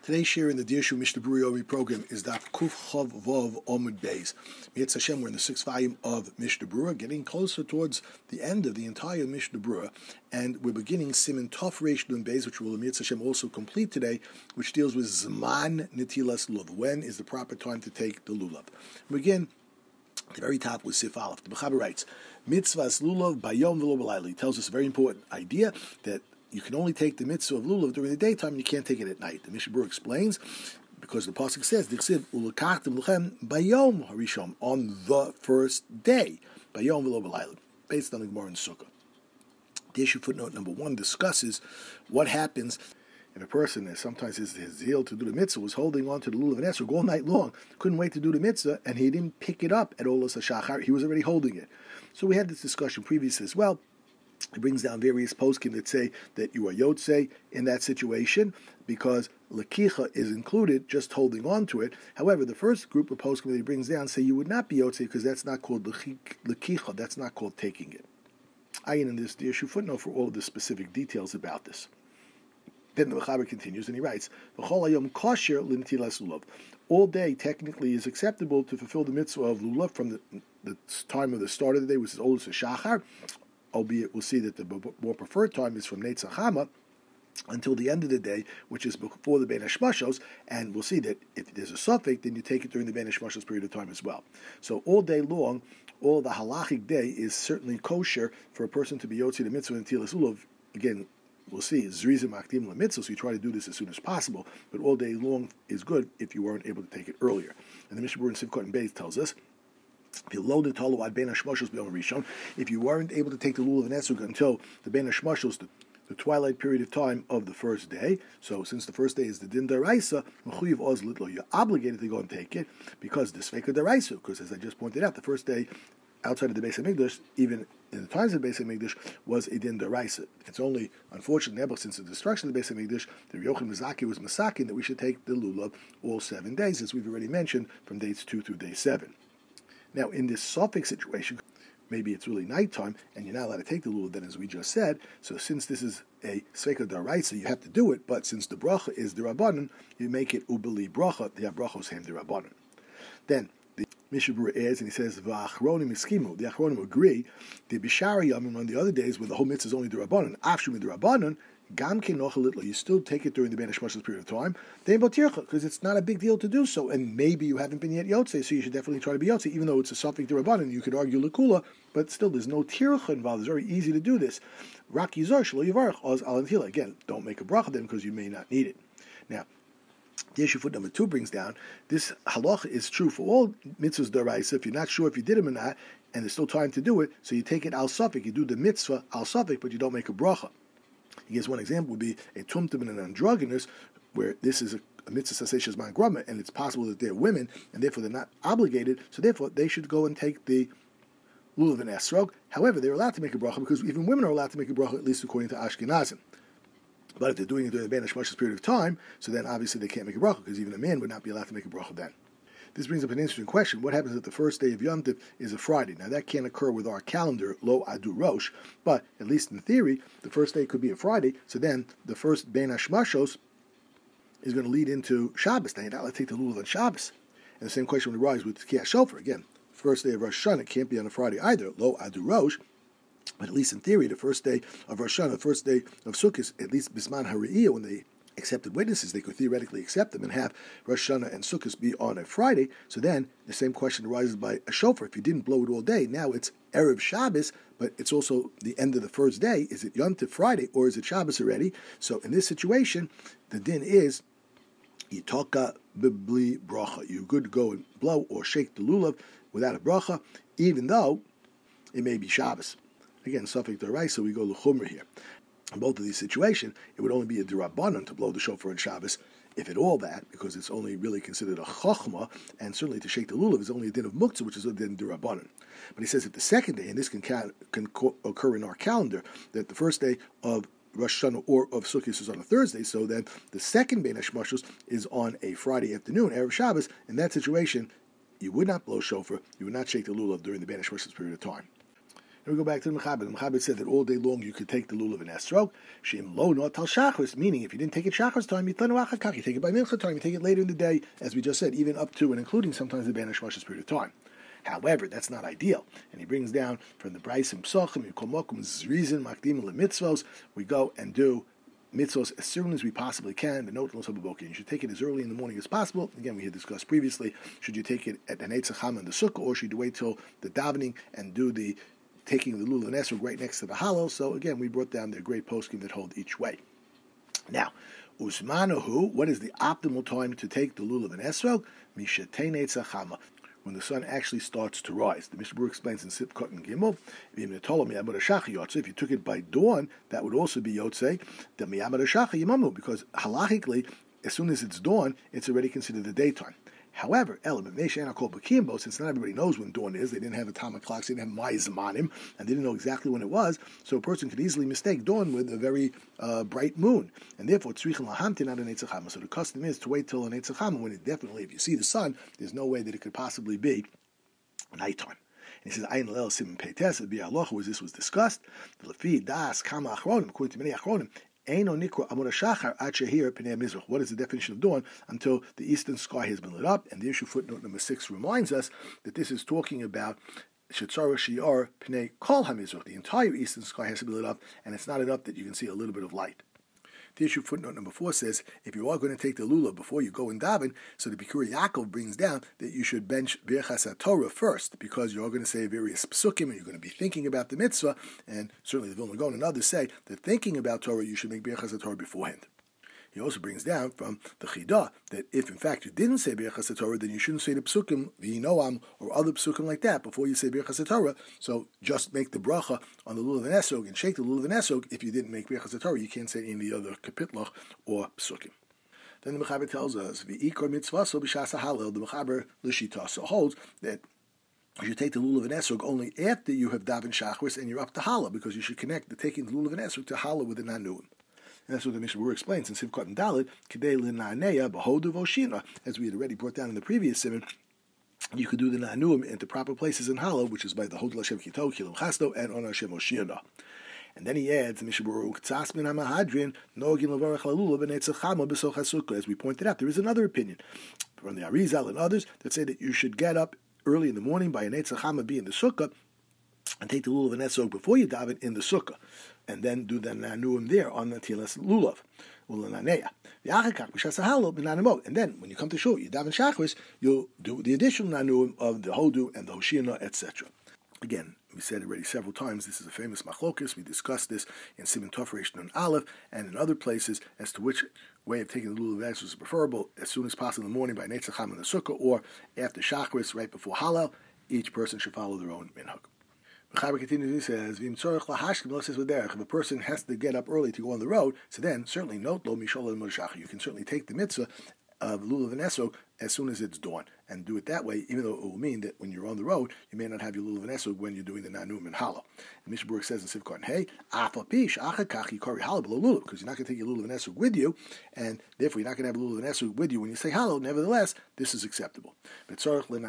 Today's share in the Dirshu Mishnah Berurah program is Daf Kuf Chav Vav Omud Beis. Mitzvah Hashem, we're in the 6th volume of Mishnah Berurah, getting closer towards the end of the entire Mishnah Berurah, and we're beginning Siman Tov Reish Nun Beis, which will Mitzvah Hashem also complete today, which deals with Zman Netilas Lulav. When is the proper time to take the lulav? We begin at the very top with Sif Aleph. The Mechaber writes, Mitzvahs Lulav Bayom V'lo B'layla. He tells us a very important idea that you can only take the mitzvah of lulav during the daytime, and you can't take it at night. The Mishnah Berurah explains, because the pasuk says, "Dichsiv ulakachtem lechem bayom harishon," on the first day, bayom v'lo b'layla, based on the Gemara in Sukkah. The issue footnote number 1 discusses what happens if a person, sometimes his zeal to do the mitzvah was holding on to the lulav and esrog all night long, couldn't wait to do the mitzvah, and he didn't pick it up at Olos HaShachar. He was already holding it. So we had this discussion previously as well. It brings down various poskim that say that you are yotzei in that situation because lakicha is included, just holding on to it. However, the first group of poskim that he brings down say you would not be yotzei because that's not called lakicha, that's not called taking it. Ayin in this the issue footnote for all of the specific details about this. Then the Mechaber continues and he writes, "V'chol hayom kosher l'netilas lulav." All day technically is acceptable to fulfill the mitzvah of lulav from the time of the start of the day, which is Olos HaShachar. Albeit we'll see that the more preferred time is from Neitz HaChama until the end of the day, which is before the Bein HaShmashos, and we'll see that if there's a suffix, then you take it during the Bein HaShmashos period of time as well. So all day long, all the halachic day is certainly kosher for a person to be yotzi the mitzvah and tilas lulav. Again, we'll see, zrizim akdim l'mitzvah, so you try to do this as soon as possible, but all day long is good if you weren't able to take it earlier. And the Mishnah Berurah in Sivkot and Beis tells us, if you weren't able to take the lulav and esrog until the Bein HaShmashos, the twilight period of time of the first day, so since the first day is the din daraisa, you're obligated to go and take it because the sveka daraisa, because as I just pointed out, the first day outside of the Beis HaMikdash, even in the times of the Beis HaMikdash, was a din daraisa. It's only, unfortunately, since the destruction of the Beis HaMikdash, the Yochanan Mizaki was masakin that we should take the lulav all 7 days, as we've already mentioned, from days 2 through day 7. Now, in this suffix situation, maybe it's really nighttime, and you're not allowed to take the lulav then, as we just said. So since this is a sveka daraisa, you have to do it, but since the bracha is the rabbanon, you make it ubeli bracha, the brachos hem the rabbanon. Then, the Mishnah Berurah adds, and he says, v'achronim iskimu, the achronim agree, the bishari yamim on the other days, when the whole mitzvah is only the rabbanon, afshum the rabbanon, gam kenochalit, you still take it during the Bein HaShmashos period of time, because it's not a big deal to do so, and maybe you haven't been yet yotzei, so you should definitely try to be yotzei, even though it's a suffix derabbanan, you could argue lekula, but still there's no tircha involved. It's very easy to do this. Rak yizar shelo yivarach oz al antila. Again, don't make a bracha then because you may not need it. Now, the issue foot number 2 brings down, this halacha is true for all mitzvahs daraisa. If you're not sure if you did them or not, and there's still time to do it, so you take it al suffix, you do the mitzvah al suffix, but you don't make a bracha. He gives one example would be a tumtum and an androgynous, where this is a mitzvah saseshes man grama, and it's possible that they're women, and therefore they're not obligated, so therefore they should go and take the lulav and esrog. However, they're allowed to make a bracha, because even women are allowed to make a bracha, at least according to Ashkenazim. But if they're doing it during the Bein HaShmashos period of time, so then obviously they can't make a bracha, because even a man would not be allowed to make a bracha then. This brings up an interesting question. What happens if the first day of Yom Tov is a Friday? Now, that can't occur with our calendar, Lo Adu Rosh, but at least in theory, the first day could be a Friday, so then the first Bein HaShmashos is going to lead into Shabbos. Now, you're not allowed to take the lulav on Shabbos. And the same question would arise with Tkiyah Shofar. Again, first day of Rosh Hashanah, it can't be on a Friday either, Lo Adu Rosh, but at least in theory, the first day of Rosh Hashanah, the first day of Sukkot, at least Bisman Hariyah, when they accepted witnesses, they could theoretically accept them and have Rosh Hashanah and Sukkot be on a Friday. So then the same question arises by a shofar. If you didn't blow it all day, now it's Erev Shabbos, but it's also the end of the first day. Is it Yom Tov Friday or is it Shabbos already? So in this situation, the din is Yitaka Bibli Bracha. You could go and blow or shake the lulav without a bracha, even though it may be Shabbos. Again, suffix deraisa, we go l'chumra here. In both of these situations, it would only be a derabbanan to blow the shofar on Shabbos, if at all that, because it's only really considered a chokhmah, and certainly to shake the lulav is only a din of muktzah, which is a din derabbanan. But he says if the second day, and this can occur in our calendar, that the first day of Rosh Hashanah or of Sukkot is on a Thursday, so then the second Bein HaShmashos is on a Friday afternoon, Erev Shabbos. In that situation, you would not blow shofar, you would not shake the lulav during the Bein HaShmashos period of time. Then we go back to the Mechaber. The Mechaber said that all day long you could take the lulav and esrog. Sheim lo not tal shachris, meaning if you didn't take it shachris time, you take it by mincha time, you take it later in the day, as we just said, even up to and including sometimes the Ben Hashmash's period of time. However, that's not ideal. And he brings down from the Brais and Psachim, Yikomokum Zrizin, Makdim Mitzvos, we go and do mitzvos as soon as we possibly can. The note you should take it as early in the morning as possible. Again, we had discussed previously, should you take it at the Netzacham and the Sukkah, or should you wait till the davening and do the taking the lulav and esrog right next to the hollow? So again, we brought down the great poskim that hold each way. Now, Usmanahu, what is the optimal time to take the lulav and esrog? Mishatei Netzachama, when the sun actually starts to rise. The Mishnah explains in Sipkot and Gimel, if you took it by dawn, that would also be Yotzei, because halachically, as soon as it's dawn, it's already considered the daytime. However, since not everybody knows when dawn is, they didn't have atomic clocks, they didn't have Ma'izamanim, and they didn't know exactly when it was, so a person could easily mistake dawn with a very bright moon. And therefore, so the custom is to wait till an Eitzachama, when it definitely, if you see the sun, there's no way that it could possibly be nighttime. And he says, Ayin Lel Simon Peites, the Bi'aloch, where this was discussed, the Lefi Das Kama Achronim, according to many Achronim, what is the definition of dawn? Until the eastern sky has been lit up. And the issue footnote number 6 reminds us that this is talking about Shetzara Shi'ar Pnei Kol HaMizrach. The entire eastern sky has to be lit up, and it's not enough that you can see a little bit of light. The issue footnote number 4 says, if you are going to take the lulav before you go and daven, so the Bikur Yaakov brings down that you should bench Birchas HaTorah first, because you're going to say various psukim, and you're going to be thinking about the mitzvah, and certainly the Vilna Gaon and others say that thinking about Torah, you should make Birchas HaTorah beforehand. He also brings down from the Chidah that if in fact you didn't say Birchas HaTorah, then you shouldn't say the psukim, V'yinoam, or other psukim like that before you say Birchas HaTorah. So just make the bracha on the lulav and esrog and shake the lulav and esrog. If you didn't make Birchas HaTorah, you can't say any other kapitlach or psukim. Then the Mechaber tells us, V'ikor mitzvaso b'shas halel, the Mechaber l'shita, so holds that you should take the lulav and esrog only after you have daven shachris and you're up to Hala, because you should connect the taking the lulav and esrog to Hala with the nanuim. And that's what the Mishnah explains in Sivkot and Dalit, Kedei l'na'aneya b'hodu v'oshina, as we had already brought down in the previous simon. You could do the nanuim into proper places in Hala, which is by the Hodu Hashem Kito, Kilim Chasto, and on Hashem Oshina. And then he adds, Mishnah Berurah, K'tzas min ha'mahadrin, no'ogin levarach la'lulav b'neitzachama b'soch ha'sukkah. As we pointed out, there is another opinion from the Arizal and others that say that you should get up early in the morning by a neitzachama be in the sukkah, and take the lulav and esrog before you daven in the sukkah, and then do the nanuim there on the tilas lulav. And then when you come to shul, you daven shachris, you'll do the additional nanuim of the hodu and the hoshina, etc. Again, we said already several times, this is a famous machlokes. We discussed this in Siman Tov Reish Nun Aleph and in other places as to which way of taking the lulav and esrog is preferable, as soon as possible in the morning by neitzacham in the sukkah, or after shachris right before halal. Each person should follow their own minhag. Mechaber continues, he says, if a person has to get up early to go on the road, so then certainly note lo mishol al you can certainly take the mitzvah of lulav and esrog as soon as it's dawn, and do it that way, even though it will mean that when you're on the road, you may not have your lulav and esrog when you're doing the nanum and hala. And Mishnah Berurah says in Sivkot, hey, afapish achakach yikari hala below lulav, because you're not going to take your lulav and esrog with you, and therefore you're not going to have lulav and esrog with you when you say hala. Nevertheless, this is acceptable. But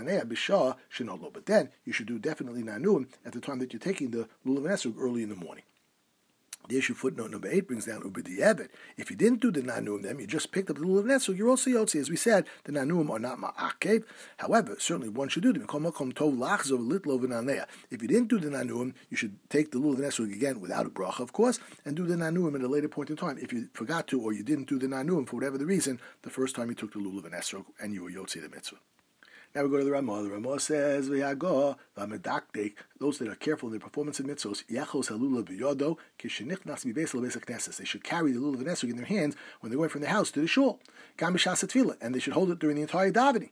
then you should do definitely nanum at the time that you're taking the lulav and esrog early in the morning. The issue footnote number 8 brings down ubediyevit. If you didn't do the nanuim, then you just picked up the lulav and esrog, you're also yotzi. As we said, the nanuim are not ma'akev. However, certainly one should do them. If you didn't do the nanuim, you should take the lulav and esrog again without a bracha, of course, and do the nanuim at a later point in time. If you forgot to, or you didn't do the nanuim for whatever the reason, the first time you took the lulav and esrog, and you were yotzi the mitzvah. Now we go to the Ramah. The Ramah says, those that are careful in their performance of mitzvos, they should carry the lulav and esrog in their hands when they're going from their house to the shul, and they should hold it during the entire davening.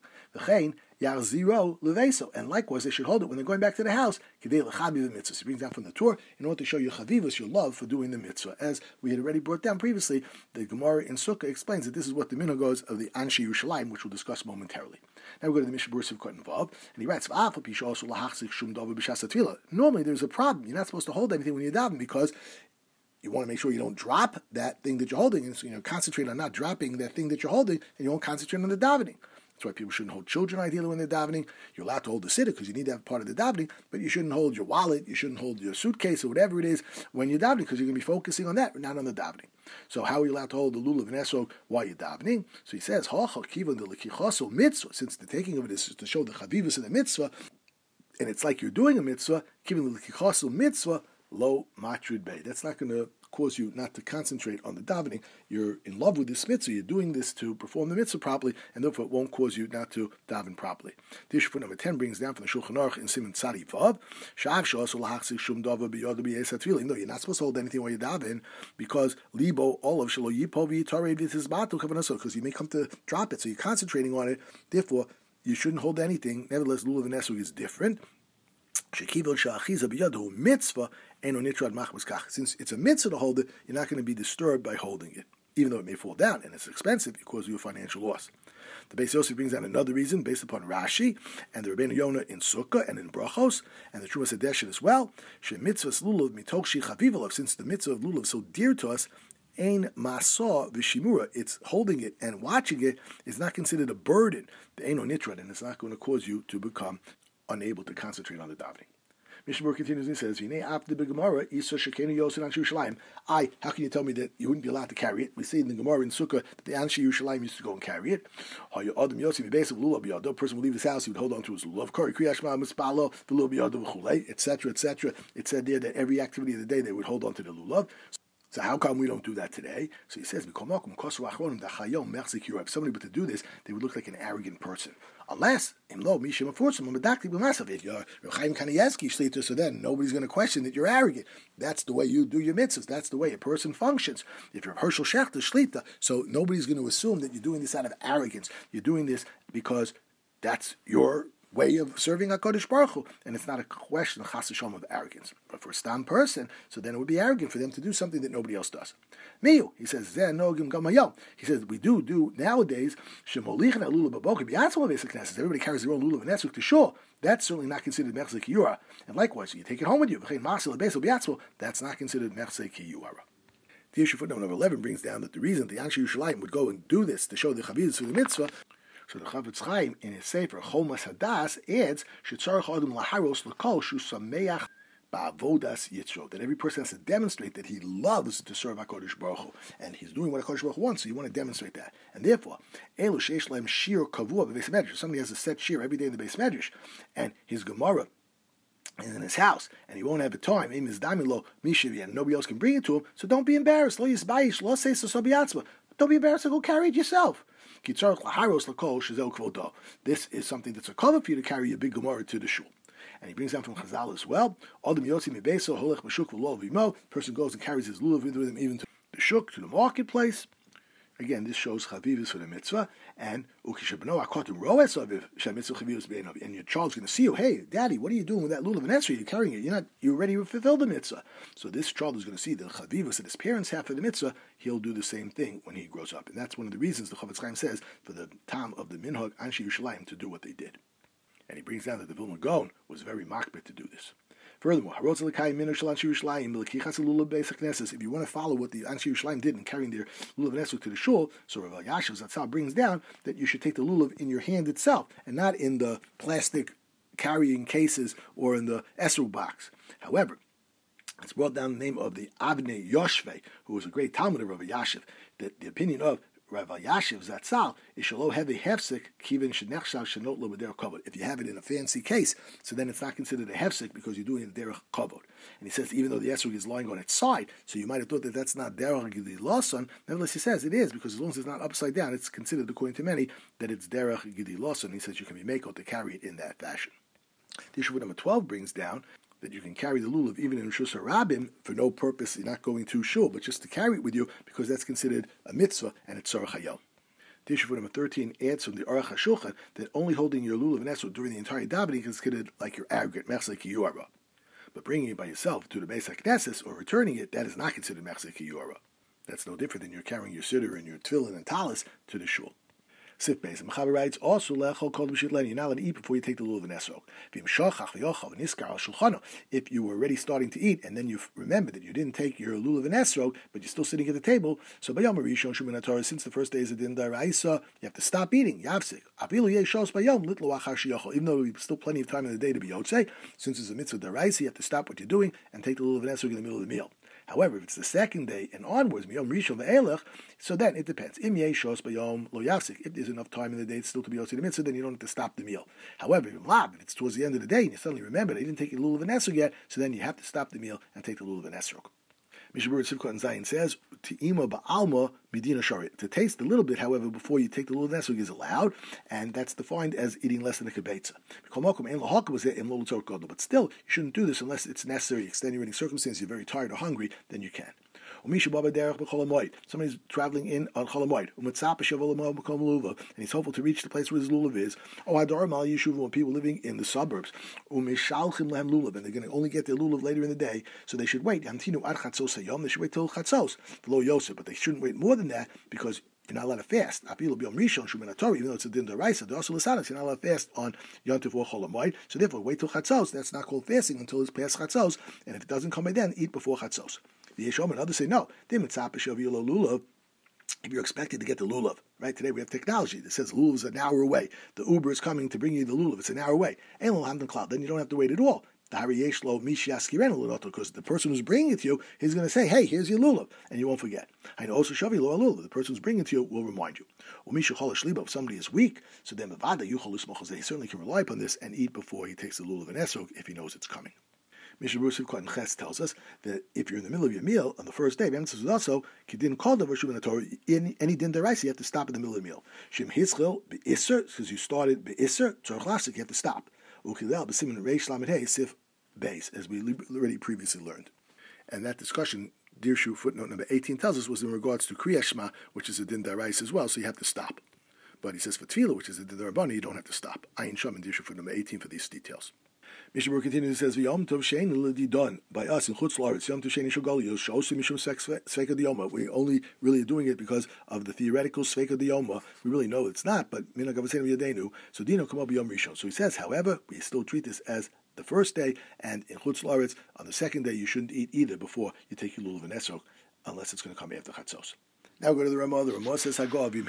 And likewise, they should hold it when they're going back to the house. He brings down from the Torah in order to show you chavivus, your love for doing the mitzvah. As we had already brought down previously, the Gemara in Sukkah explains that this is what the minhag goes of the Anshe Yerushalayim, which we'll discuss momentarily. Now we go to the Mishnah Berurah Sivkot involved, and he writes, normally there's a problem. You're not supposed to hold anything when you're davening, because you want to make sure you don't drop that thing that you're holding, and so, concentrate on not dropping that thing that you're holding, and you won't concentrate on the davening. That's why people shouldn't hold children ideally when they're davening. You're allowed to hold the siddur because you need to have part of the davening, but you shouldn't hold your wallet, you shouldn't hold your suitcase or whatever it is when you're davening because you're going to be focusing on that, not on the davening. So how are you allowed to hold the lulav and esrog while you're davening? So he says, since the taking of it is to show the chavivus of the mitzvah, and it's like you're doing a mitzvah, given the l'kichasul mitzvah, lo matrid bay. That's not going to cause you not to concentrate on the davening. You're in love with this mitzvah. You're doing this to perform the mitzvah properly, and therefore it won't cause you not to daven properly. The issue for number 10 brings down from the Shulchan Aruch in Siman Tzadi Vav, no, you're not supposed to hold anything while you daven because libo olav shelo yipo v'yitarei v'tizbatu kavanaso, because you may come to drop it, so you're concentrating on it. Therefore, you shouldn't hold anything. Nevertheless, lulav and esrog is different. Since it's a mitzvah to hold it, you're not going to be disturbed by holding it. Even though it may fall down and it's expensive, it causes you a financial loss. The Beis Yosef brings down another reason based upon Rashi and the Rabbeinu Yonah in Sukkah and in Brachos and the Trumas Hadeshet as well. Since the mitzvah of lulav is so dear to us, Ein Masah v'Shimura, it's holding it and watching it is not considered a burden. The Eino Nitrad, and it's not going to cause you to become unable to concentrate on the davening. Mishnah continues and says, how can you tell me that you wouldn't be allowed to carry it? We see in the Gemara in Sukkah that the Anshe Yerushalayim used to go and carry it. A person would leave his house, he would hold on to his lulav, etc., etc. It said there that every activity of the day they would hold on to the lulav. So how come we don't do that today? So he says, if somebody were to do this, they would look like an arrogant person. Unless, if you're Chaim Kanievsky Shlita, so then nobody's going to question that you're arrogant. That's the way you do your mitzvahs. That's the way a person functions. If you're Herschel Schechter Shlita, so nobody's going to assume that you're doing this out of arrogance. You're doing this because that's your way of serving HaKadosh Baruch Hu, and it's not a question of chas v'shalom of arrogance. But for a stam person, so then it would be arrogant for them to do something that nobody else does. Miyu, he says, he says, we do nowadays, everybody carries their own lulav and esrog to shul. That's certainly not considered mechzei kiyura. And likewise, you take it home with you. That's not considered mechzei kiyura. The issue footnote number 11 brings down that the reason the Anshe Yerushalayim would go and do this to show the chavivus through the mitzvah. So the Chavetz Chaim in his Sefer Chomas Hadas adds shetzarich adam laharos l'kol shu sameach ba'avodas yitzro, that every person has to demonstrate that he loves to serve HaKadosh Baruch Hu, and he's doing what HaKadosh Baruch Hu wants. So you want to demonstrate that, and therefore elu sheish lahem shir kavua b'beis medrash. Somebody has a set shir every day in the beis medrash, and his Gemara is in his house, and he won't have the time. And nobody else can bring it to him. So don't be embarrassed. Lo yisbayish lo seis sobiyatzma. Don't be embarrassed to go carry it yourself. This is something that's a cover for you to carry your big Gemara to the shul. And he brings down from Chazal as well. Person goes and carries his lulav with him even to the shuk, to the marketplace. Again, this shows chavivus for the mitzvah. And and your child's going to see you. Hey, Daddy, what are you doing with that lulav and esrog? You're carrying it. You already fulfilled the mitzvah. So this child is going to see the chavivus that his parents have for the mitzvah. He'll do the same thing when he grows up. And that's one of the reasons the Chavetz Chaim says for the time of the minhag Anshe Yerushalayim to do what they did. And he brings down that the Vilna Gaon was very makbid to do this. Furthermore, if you want to follow what the Anshe Yerushalayim did in carrying their lulav and esrog to the shul, so Rav Elyashiv Zatzal brings down that you should take the lulav in your hand itself and not in the plastic carrying cases or in the esrog box. However, it's brought down the name of the Avnei Yoshvei, who was a great Talmud of Rav Elyashiv, that the opinion of Rav Elyashiv Zatzal is shelo have a hefsek kivin shenechshav shenot lo b'derech kavod. If you have it in a fancy case, so then it's not considered a hefsek because you're doing it derech kavod. And he says even though the esrog is lying on its side, so you might have thought that that's not derech gidi lawson. Nevertheless, he says it is because as long as it's not upside down, it's considered according to many that it's derech gidi lawson. He says you can be meko to carry it in that fashion. The issue number 12 brings down that you can carry the lulav even in Rishus HaRabim for no purpose. You're not going to shul, but just to carry it with you because that's considered a mitzvah and it's tzarech hayom. The issue number 13 adds from the Aruch HaShulchan that only holding your lulav and esrog during the entire davening is considered like you're arrogant, mechzei kiyura. But bringing it by yourself to the Beis HaKnesses or returning it, that is not considered mechzei kiyura. That's no different than you're carrying your siddur and your tefillin and talis to the shul. Sif Beis. Mechaber writes also lechol kol b'shit len. You're not allowed to eat before you take the lulav and esrog. If you were already starting to eat and then you remember that you didn't take your lulav and esrog, but you're still sitting at the table, so bayom rishon shumin haTorah, since the first day is a din daraisa, you have to stop eating. Yavsik. Afilu yeshos bayom litlo achar sheyachol. Even though there's still plenty of time in the day to be yotzei, since it's a mitzvah daraisa, you have to stop what you're doing and take the lulav and esrog in the middle of the meal. However, if it's the second day and onwards, miyom rishon ve'elech, so then it depends. Im yeshos bayom lo yafsik. If there's enough time in the day still to be yotzei the mitzvah, then you don't have to stop the meal. However, if it's towards the end of the day and you suddenly remember that you didn't take your lulav and esrog yet, so then you have to stop the meal and take the lulav and esrog. Mishabur Sivkot and Zayin says, "Te'ima ba'alma midina shari." To taste a little bit, however, before you take the lulav nesug is allowed, and that's defined as eating less than a kibetza. But still, you shouldn't do this unless it's necessary, extenuating circumstances. You're very tired or hungry, then you can. Somebody's traveling in on Cholamoid, and he's hopeful to reach the place where his lulav is. When people living in the suburbs, and they're going to only get their lulav later in the day, so they should wait. They should wait till chatzos, but they shouldn't wait more than that because you're not allowed to fast. Even though it's a din daraisa, you're not allowed to fast on Yom Tov or Cholamoid. So therefore, wait till chatzos. That's not called fasting until it's past chatzos, and if it doesn't come by then, eat before chatzos. The Yeshom and others say no. If you're expected to get the lulav, right? Today we have technology that says lulav is an hour away. The Uber is coming to bring you the lulav. It's an hour away. Then you don't have to wait at all. Because the person who's bringing it to you, he's going to say, hey, here's your lulav, and you won't forget. I know also shavi lo lulav. The person who's bringing it to you will remind you. If somebody is weak, so then they certainly can rely upon this and eat before he takes the lulav and esrog if he knows it's coming. Mishnah Berurah Sivkot Ches tells us that if you're in the middle of your meal on the first day, also kedin called over Shuvin Torah in any din deraisa, you have to stop in the middle of the meal. Shem hischil be'isser, because you started be'isser tzorach lafsik, you have to stop. Ukilel b'simin reish lamed hey sif beis, as we already previously learned. And that discussion, Dirshu footnote number 18 tells us, was in regards to Kriyas Shema, which is a din deraisa as well, so you have to stop. But he says for Tefillah, which is a din derabana, you don't have to stop. Ayin Sham and Dirshu footnote number 18 for these details. Mishnah Berurah continues and says, "V'yom tov shein l'di done by us in chutz la'aretz. Yom tov shein ishogal yoshosim mishum sveika diyoma. We only really doing it because of the theoretical sveika diyoma. We really know it's not, but minag avasenu yadenu. So dino come up yom rishon. So he says, however, we still treat this as the first day, and in chutz la'aretz on the second day you shouldn't eat either before you take your lulav and esrog, unless it's going to come after chatzos. Now go to the Ramah. The Ramah says,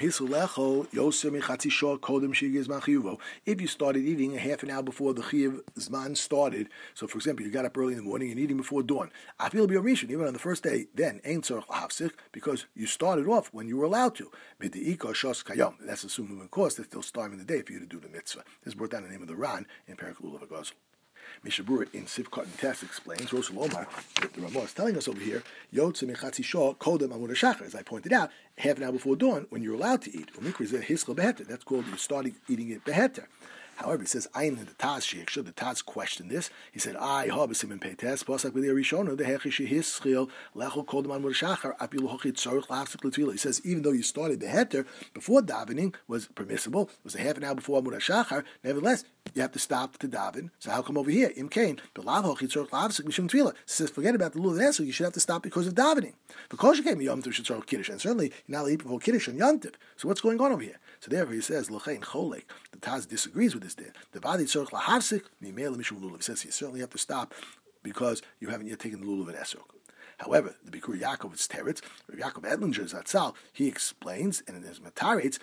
if you started eating a half an hour before the Chiyuv Zman started, so for example, you got up early in the morning and eating before dawn, even on the first day, then because you started off when you were allowed to. That's assuming, of course, that they'll start in the day for you to do the mitzvah. This is brought down the name of the Ran in Perek Lulav HaGazul. Mishnah Berurah in Sivkot and Tess explains, Roshel Omar, that the Ramah is telling us over here, Yotze Mechatzi Shah Kodem Amud HaShachar, as I pointed out, half an hour before dawn, when you're allowed to eat. That's called you starting eating it beheter. However, he says, "Ayin the Taz Sheikshah." The Taz questioned this. He said, "I habesim in peites pasak with the Rishona the hechish hischil lechol kodem amud shachar apilu hochit tzorich la'afsik l'tefila." He says, even though you started the heter before davening was permissible, it was a half an hour before amud shachar. Nevertheless, you have to stop to daven. So how come over here, im kain belav hochit tzorich la'afsik mishum tefila? Says, forget about the lulav nesug. You should have to stop because of davening. Because you came yom tov shetzorich kiddush, and certainly you're not allowed to eat before kiddush and yom tov. So what's going on over here? So therefore, he says, l'chein cholek. The Taz disagrees with this din. The body tzorich lahafsik mimela mishum lulav. He says you certainly have to stop because you haven't yet taken the lulav and esrog. However, the Bikur Yaakov is teretz. Yaakov Edlinger Zatzal, he explains, and in his Mataretz,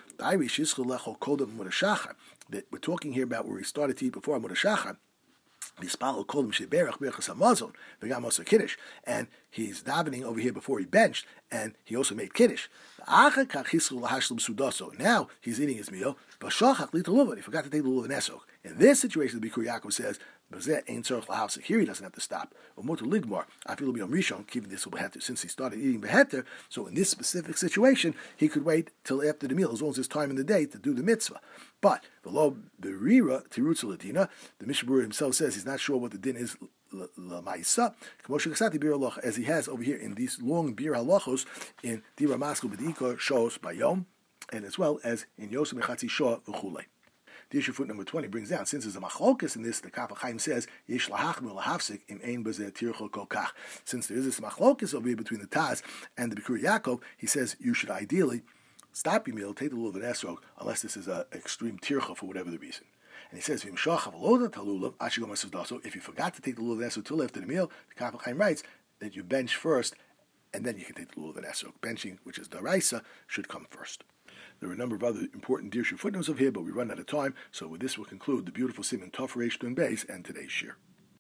that we're talking here about where he started to eat before Amud HaShachar. And he's davening over here before he benched, and he also made kiddush. Now he's eating his meal, but he forgot to take the lulav and esrog. In this situation, the Bikur Yaakov says, here he doesn't have to stop. Since he started eating beheter, so in this specific situation, he could wait till after the meal, as long as there's time in the day to do the mitzvah. But the Mishnah Berurah himself says he's not sure what the din is as he has over here in these long bir halachos in Dibra Maskul B'Dikar Shos Bayom, and as well as in Yosem Echatzi Shah V'chulei. The issue foot number 20 brings down, since there's a machlokas in this, the Kaf HaChaim says, Yesh lahachmir lahafsik im ein b'zeh tirchol kol kach. Since there is this machlokas over here between the Taz and the Bikur Yaakov, he says you should ideally stop your meal, take the lulav and esrog, unless this is an extreme tircha for whatever the reason. And he says, if you forgot to take the lulav and esrog till after the meal, the Kaf HaChaim writes that you bench first, and then you can take the lulav and esrog. Benching, which is daraisa, should come first. There are a number of other important dirshu footnotes of here, but we run out of time, so with this we'll conclude the beautiful Siman Tov Reish Nun Beis and today's shir.